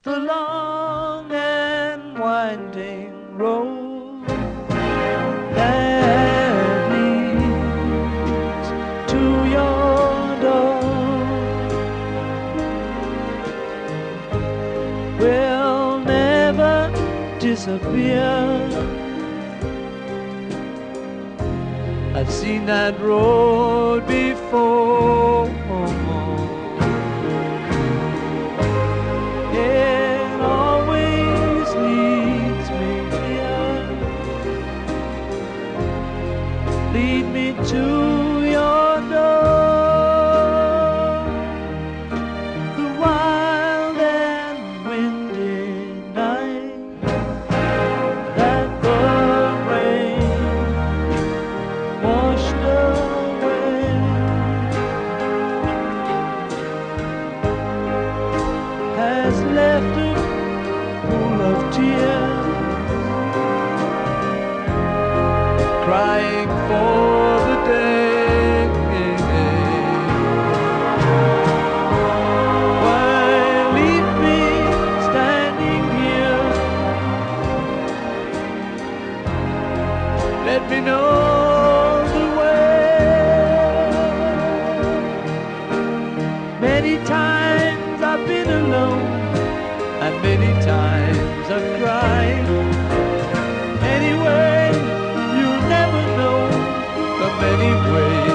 the long and winding road that leads to your door will never disappear. I've seen that road before. It always leads me here. Lead me to your door. The wild and windy night that the rain washed away has left a pool of tears, crying for the day why leave me standing here? Let me know the way. Many times I've been alone, and many times I've cried. Anyway, you'll never know the many ways